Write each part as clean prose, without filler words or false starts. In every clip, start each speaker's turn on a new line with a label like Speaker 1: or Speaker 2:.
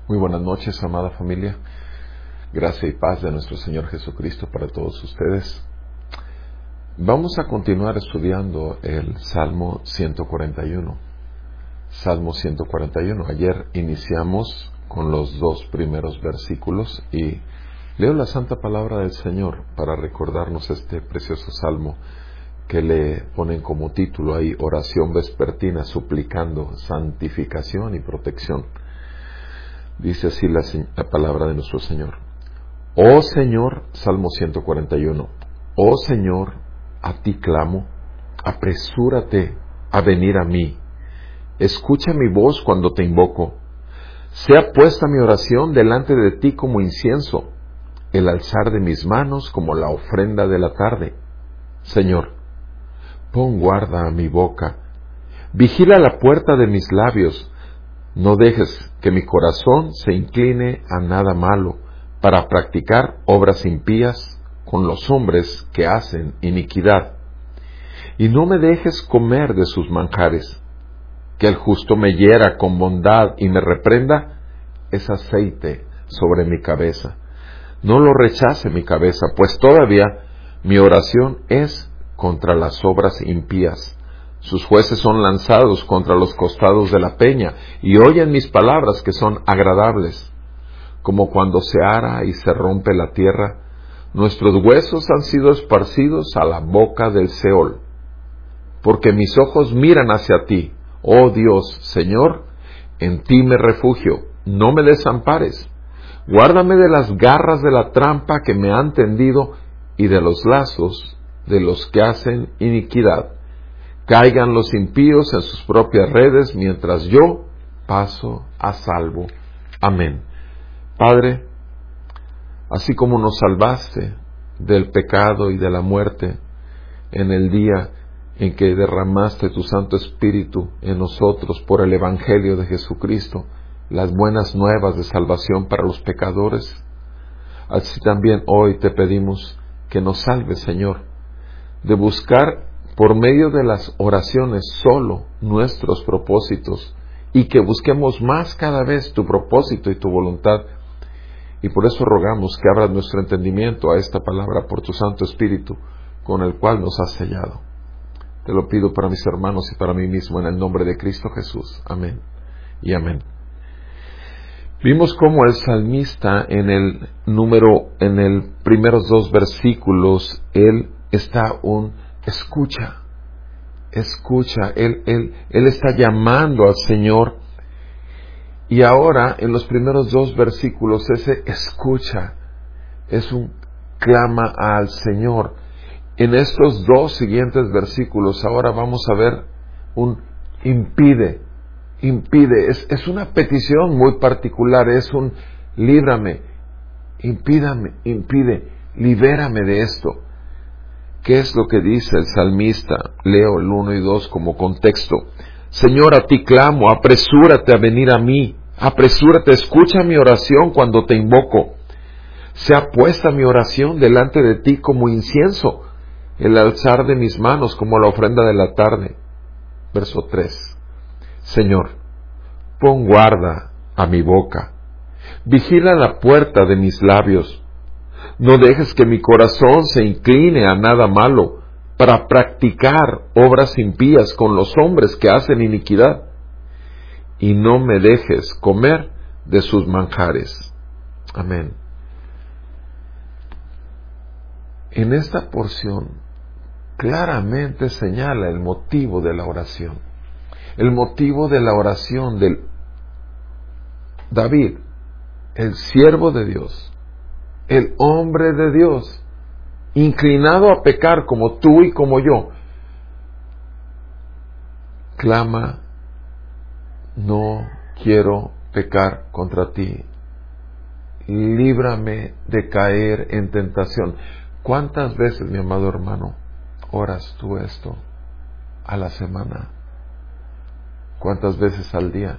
Speaker 1: Muy buenas noches, amada familia. Gracia y paz de nuestro Señor Jesucristo para todos ustedes. Vamos a continuar estudiando el Salmo 141. Salmo 141. Ayer iniciamos con los 2 primeros versículos y leo la santa palabra del Señor para recordarnos este precioso salmo que le ponen como título ahí, oración vespertina suplicando santificación y protección. Dice así la palabra de nuestro Señor. Oh Señor, Salmo 141. Oh Señor, a ti clamo, apresúrate a venir a mí. Escucha mi voz cuando te invoco. Sea puesta mi oración delante de ti como incienso, el alzar de mis manos como la ofrenda de la tarde. Señor, pon guarda a mi boca, vigila la puerta de mis labios. No dejes que mi corazón se incline a nada malo para practicar obras impías con los hombres que hacen iniquidad. Y no me dejes comer de sus manjares. Que el justo me hiera con bondad y me reprenda, es aceite sobre mi cabeza. No lo rechace mi cabeza, pues todavía mi oración es contra las obras impías. Sus jueces son lanzados contra los costados de la peña, y oyen mis palabras que son agradables. Como cuando se ara y se rompe la tierra, nuestros huesos han sido esparcidos a la boca del Seol. Porque mis ojos miran hacia ti, oh Dios, Señor, en ti me refugio, no me desampares. Guárdame de las garras de la trampa que me han tendido y de los lazos de los que hacen iniquidad. Caigan los impíos en sus propias redes, mientras yo paso a salvo. Amén. Padre, así como nos salvaste del pecado y de la muerte en el día en que derramaste tu Santo Espíritu en nosotros por el Evangelio de Jesucristo, las buenas nuevas de salvación para los pecadores, así también hoy te pedimos que nos salves, Señor, de buscar por medio de las oraciones solo nuestros propósitos y que busquemos más cada vez tu propósito y tu voluntad. Y por eso rogamos que abras nuestro entendimiento a esta palabra por tu Santo Espíritu con el cual nos has sellado. Te lo pido para mis hermanos y para mí mismo en el nombre de Cristo Jesús. Amén y amén. Vimos cómo el salmista en el primeros 2 versículos, él está escucha, Él está llamando al Señor. Y ahora, en los primeros 2 versículos, ese escucha es un clama al Señor. En estos 2 siguientes versículos, ahora vamos a ver un impide. Es una petición muy particular, es un líbrame, impide, libérame de esto. ¿Qué es lo que dice el salmista? Leo el 1 y 2 como contexto. Señor, a ti clamo, apresúrate a venir a mí. Apresúrate, escucha mi oración cuando te invoco. Sea puesta mi oración delante de ti como incienso, el alzar de mis manos como la ofrenda de la tarde. Verso 3. Señor, pon guarda a mi boca. Vigila la puerta de mis labios. No dejes que mi corazón se incline a nada malo para practicar obras impías con los hombres que hacen iniquidad. Y no me dejes comer de sus manjares. Amén. En esta porción claramente señala el motivo de la oración. El motivo de la oración de David, el siervo de Dios, el hombre de Dios, inclinado a pecar como tú y como yo, clama, no quiero pecar contra ti, líbrame de caer en tentación. ¿Cuántas veces, mi amado hermano, oras tú esto a la semana? ¿Cuántas veces al día?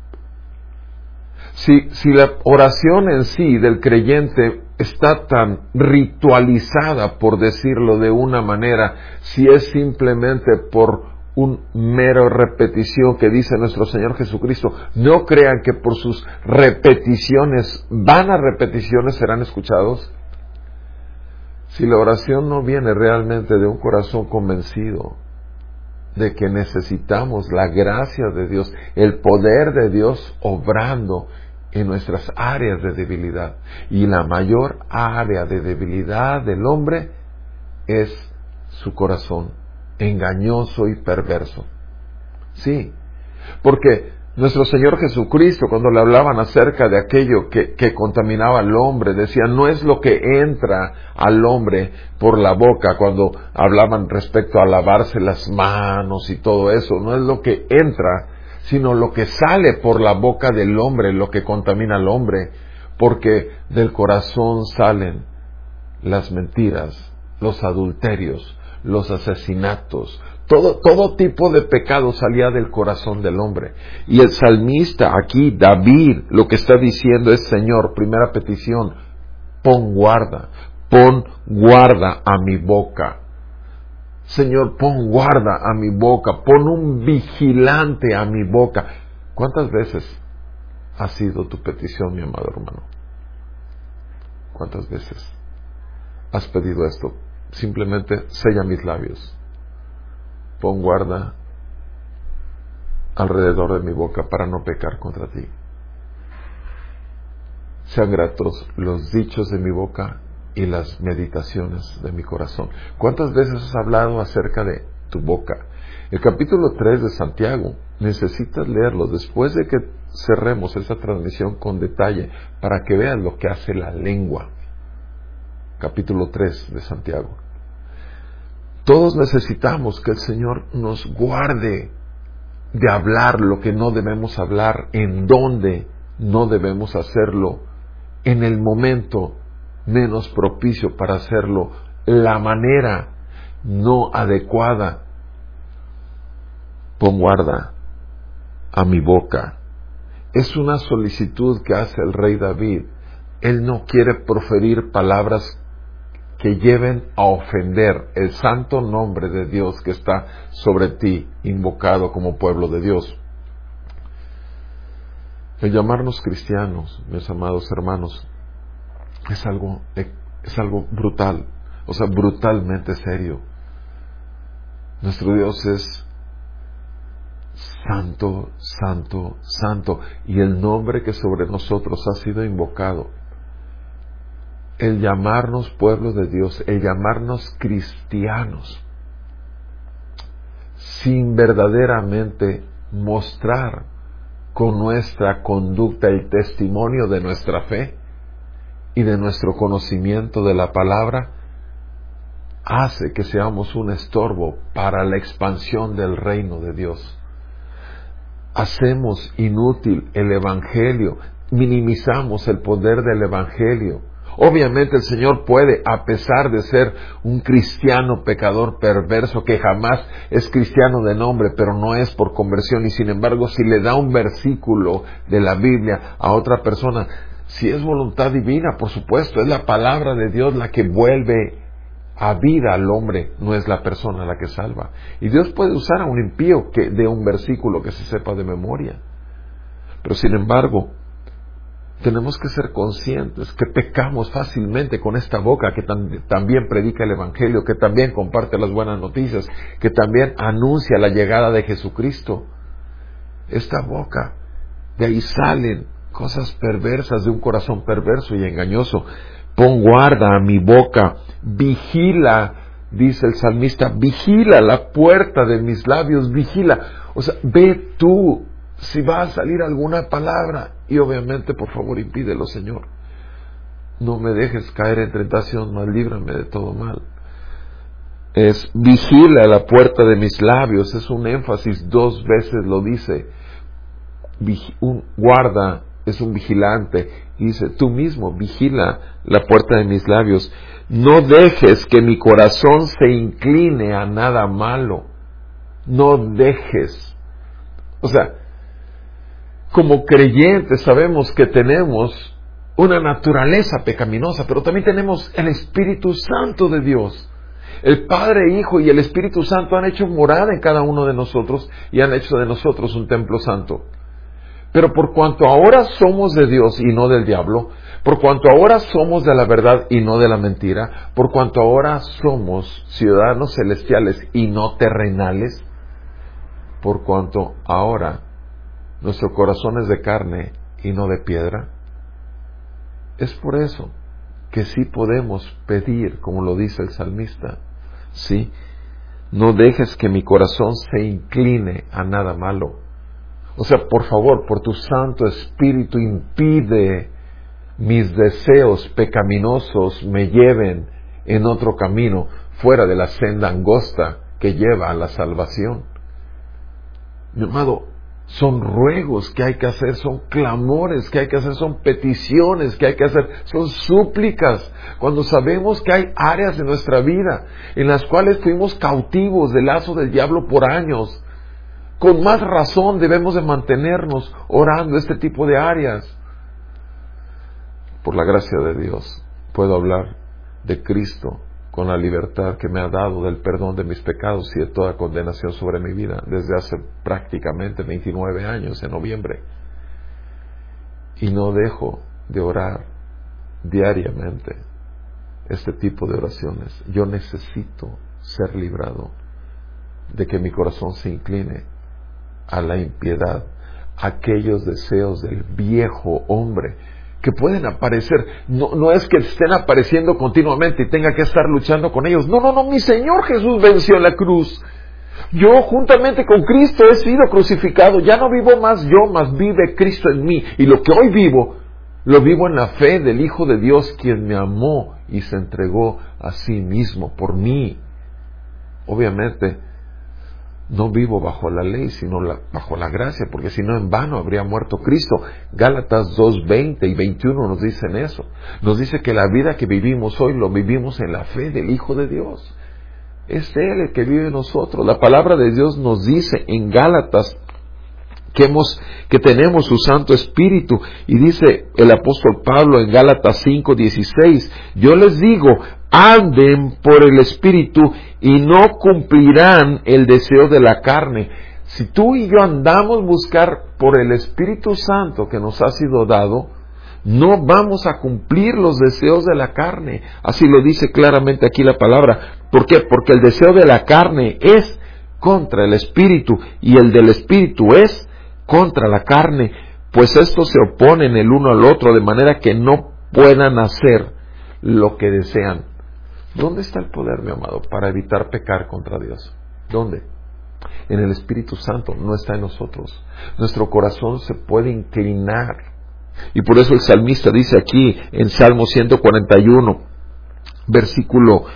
Speaker 1: Si la oración en sí del creyente está tan ritualizada, por decirlo de una manera, si es simplemente por un mero repetición que dice nuestro Señor Jesucristo. No crean que por sus repeticiones, vanas repeticiones, serán escuchados. Si la oración no viene realmente de un corazón convencido de que necesitamos la gracia de Dios, el poder de Dios obrando en nuestras áreas de debilidad. Y la mayor área de debilidad del hombre es su corazón, engañoso y perverso. Sí, porque nuestro Señor Jesucristo, cuando le hablaban acerca de aquello que contaminaba al hombre, decía, no es lo que entra al hombre por la boca, cuando hablaban respecto a lavarse las manos y todo eso, no es lo que entra, sino lo que sale por la boca del hombre, lo que contamina al hombre, porque del corazón salen las mentiras, los adulterios, los asesinatos, todo tipo de pecado salía del corazón del hombre. Y el salmista aquí, David, lo que está diciendo es, Señor, primera petición, pon guarda a mi boca. Señor, pon guarda a mi boca, pon un vigilante a mi boca. ¿Cuántas veces ha sido tu petición, mi amado hermano? ¿Cuántas veces has pedido esto? Simplemente sella mis labios. Pon guarda alrededor de mi boca para no pecar contra ti. Sean gratos los dichos de mi boca y las meditaciones de mi corazón. ¿Cuántas veces has hablado acerca de tu boca? El capítulo 3 de Santiago, necesitas leerlo después de que cerremos esta transmisión con detalle para que veas lo que hace la lengua. Capítulo 3 de Santiago. Todos necesitamos que el Señor nos guarde de hablar lo que no debemos hablar, en donde no debemos hacerlo, en el momento menos propicio para hacerlo, la manera no adecuada. Pon guarda a mi boca. Es una solicitud que hace el rey David. Él no quiere proferir palabras que lleven a ofender el santo nombre de Dios que está sobre ti, invocado como pueblo de Dios. El llamarnos cristianos, mis amados hermanos, es algo brutal, o sea, brutalmente serio. Nuestro Dios es santo, santo, santo, y el nombre que sobre nosotros ha sido invocado, el llamarnos pueblo de Dios, el llamarnos cristianos, sin verdaderamente mostrar con nuestra conducta el testimonio de nuestra fe y de nuestro conocimiento de la palabra, hace que seamos un estorbo para la expansión del reino de Dios. Hacemos inútil el Evangelio, minimizamos el poder del Evangelio. Obviamente el Señor puede, a pesar de ser un cristiano pecador perverso que jamás es cristiano de nombre, pero no es por conversión, y sin embargo si le da un versículo de la Biblia a otra persona, si es voluntad divina, por supuesto, es la palabra de Dios la que vuelve a vida al hombre, no es la persona la que salva. Y Dios puede usar a un impío que dé un versículo que se sepa de memoria. Pero sin embargo, tenemos que ser conscientes que pecamos fácilmente con esta boca que también predica el Evangelio, que también comparte las buenas noticias, que también anuncia la llegada de Jesucristo. Esta boca, de ahí salen cosas perversas de un corazón perverso y engañoso. Pon guarda a mi boca, vigila, dice el salmista, vigila la puerta de mis labios, vigila. O sea, ve tú si va a salir alguna palabra, y obviamente, por favor, impídelo, Señor. No me dejes caer en tentación, mas líbrame de todo mal. Es vigila la puerta de mis labios, es un énfasis, 2 veces lo dice. Guarda es un vigilante, y dice, tú mismo vigila la puerta de mis labios. No dejes que mi corazón se incline a nada malo. No dejes. O sea, como creyentes sabemos que tenemos una naturaleza pecaminosa, pero también tenemos el Espíritu Santo de Dios. El Padre, Hijo y el Espíritu Santo han hecho morada en cada uno de nosotros y han hecho de nosotros un templo santo. Pero por cuanto ahora somos de Dios y no del diablo, por cuanto ahora somos de la verdad y no de la mentira, por cuanto ahora somos ciudadanos celestiales y no terrenales, por cuanto ahora nuestro corazón es de carne y no de piedra, es por eso que sí podemos pedir, como lo dice el salmista, sí, no dejes que mi corazón se incline a nada malo. O sea, por favor, por tu Santo Espíritu, impide mis deseos pecaminosos me lleven en otro camino, fuera de la senda angosta que lleva a la salvación. Mi amado, son ruegos que hay que hacer, son clamores que hay que hacer, son peticiones que hay que hacer, son súplicas. Cuando sabemos que hay áreas de nuestra vida en las cuales fuimos cautivos del lazo del diablo por años, con más razón debemos de mantenernos orando este tipo de áreas. Por la gracia de Dios puedo hablar de Cristo con la libertad que me ha dado del perdón de mis pecados y de toda condenación sobre mi vida desde hace prácticamente 29 años en noviembre. Y no dejo de orar diariamente este tipo de oraciones. Yo necesito ser librado de que mi corazón se incline a la impiedad, a aquellos deseos del viejo hombre que pueden aparecer. No es que estén apareciendo continuamente y tenga que estar luchando con ellos. No, mi Señor Jesús venció en la cruz. Yo juntamente con Cristo he sido crucificado. Ya no vivo más yo, mas vive Cristo en mí. Y lo que hoy vivo, lo vivo en la fe del Hijo de Dios, quien me amó y se entregó a sí mismo por mí. Obviamente, no vivo bajo la ley, sino bajo la gracia, porque si no en vano habría muerto Cristo. Gálatas 2:20 y 21 nos dicen eso. Nos dice que la vida que vivimos hoy lo vivimos en la fe del Hijo de Dios. Es Él el que vive en nosotros. La palabra de Dios nos dice en Gálatas que tenemos su Santo Espíritu, y dice el apóstol Pablo en Gálatas 5:16, yo les digo, anden por el Espíritu y no cumplirán el deseo de la carne. Si tú y yo andamos buscar por el Espíritu Santo que nos ha sido dado, no vamos a cumplir los deseos de la carne. Así lo dice claramente aquí la palabra. ¿Por qué? Porque el deseo de la carne es contra el Espíritu y el del Espíritu es contra la carne, pues estos se oponen el uno al otro de manera que no puedan hacer lo que desean. ¿Dónde está el poder, mi amado, para evitar pecar contra Dios? ¿Dónde? En el Espíritu Santo, no está en nosotros. Nuestro corazón se puede inclinar. Y por eso el salmista dice aquí en Salmo 141, versículo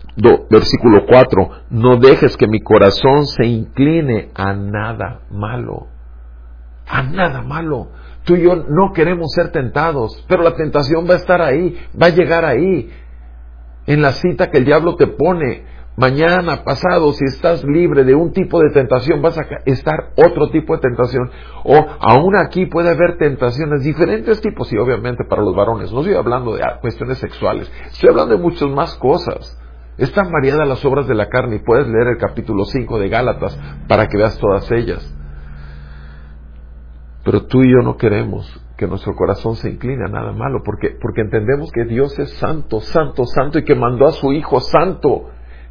Speaker 1: 4, no dejes que mi corazón se incline a nada malo. A nada malo. Tú y yo no queremos ser tentados, pero la tentación va a estar ahí, va a llegar ahí. En la cita que el diablo te pone, mañana, pasado, si estás libre de un tipo de tentación, vas a estar otro tipo de tentación. O aún aquí puede haber tentaciones, diferentes tipos, y obviamente para los varones. No estoy hablando de cuestiones sexuales, estoy hablando de muchas más cosas. Están variadas las obras de la carne y puedes leer el capítulo 5 de Gálatas para que veas todas ellas. Pero tú y yo no queremos que nuestro corazón se incline a nada malo, porque entendemos que Dios es santo, santo, santo, y que mandó a su Hijo santo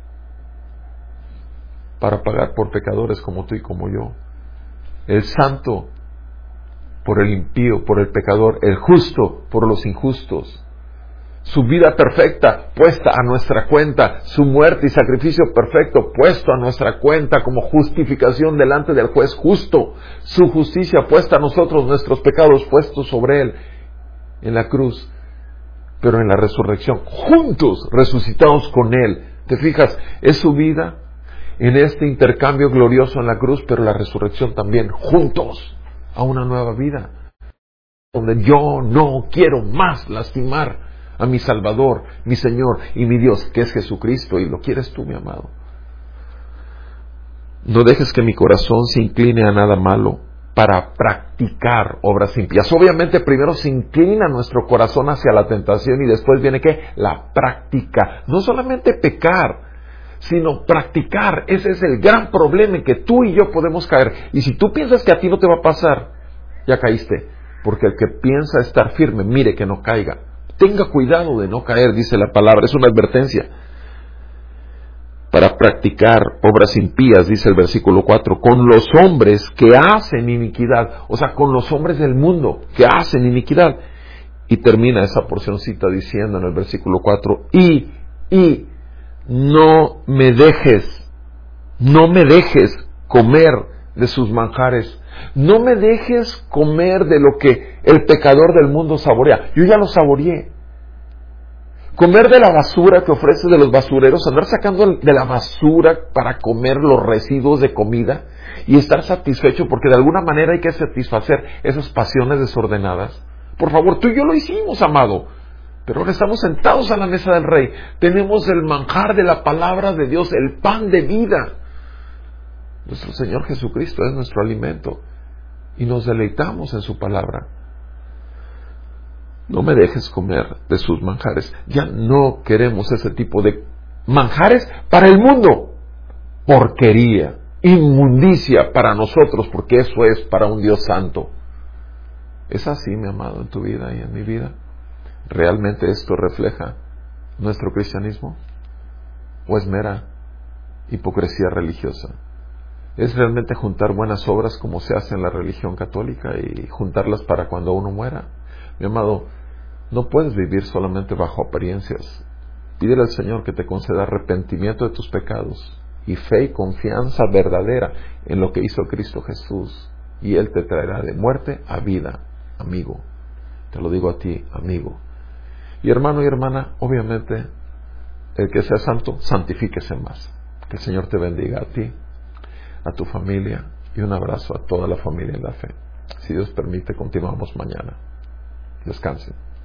Speaker 1: para pagar por pecadores como tú y como yo. El santo por el impío, por el pecador, el justo por los injustos. Su vida perfecta puesta a nuestra cuenta, su muerte y sacrificio perfecto puesto a nuestra cuenta como justificación delante del juez justo, su justicia puesta a nosotros, nuestros pecados puestos sobre Él en la cruz, pero en la resurrección, juntos resucitados con Él. ¿Te fijas? Es su vida en este intercambio glorioso en la cruz, pero la resurrección también, juntos a una nueva vida, donde yo no quiero más lastimar a mi Salvador, mi Señor y mi Dios, que es Jesucristo, y lo quieres tú, mi amado. No dejes que mi corazón se incline a nada malo para practicar obras impías. Obviamente primero se inclina nuestro corazón hacia la tentación y después viene ¿qué? La práctica. No solamente pecar, sino practicar. Ese es el gran problema en que tú y yo podemos caer. Y si tú piensas que a ti no te va a pasar, ya caíste. Porque el que piensa estar firme, mire que no caiga. Tenga cuidado de no caer, dice la palabra. Es una advertencia. Para practicar obras impías, dice el versículo 4, con los hombres que hacen iniquidad. O sea, con los hombres del mundo que hacen iniquidad. Y termina esa porcioncita diciendo en el versículo 4, y no me dejes comer de sus manjares. No me dejes comer de lo que el pecador del mundo saborea. Yo ya lo saboreé. Comer de la basura que ofrece de los basureros, andar sacando de la basura para comer los residuos de comida y estar satisfecho porque de alguna manera hay que satisfacer esas pasiones desordenadas. Por favor, tú y yo lo hicimos, amado. Pero ahora estamos sentados a la mesa del Rey. Tenemos el manjar de la palabra de Dios, el pan de vida. Nuestro Señor Jesucristo es nuestro alimento y nos deleitamos en su palabra. No me dejes comer de sus manjares. Ya no queremos ese tipo de manjares para el mundo. Porquería, inmundicia para nosotros, porque eso es para un Dios santo. ¿Es así, mi amado, en tu vida y en mi vida? ¿Realmente esto refleja nuestro cristianismo? ¿O es mera hipocresía religiosa? ¿Es realmente juntar buenas obras como se hace en la religión católica y juntarlas para cuando uno muera? Mi amado, no puedes vivir solamente bajo apariencias. Pídele al Señor que te conceda arrepentimiento de tus pecados y fe y confianza verdadera en lo que hizo Cristo Jesús. Y Él te traerá de muerte a vida, amigo. Te lo digo a ti, amigo. Y hermano y hermana, obviamente, el que sea santo, santifíquese más. Que el Señor te bendiga a ti, a tu familia, y un abrazo a toda la familia en la fe. Si Dios permite, continuamos mañana. Descansen.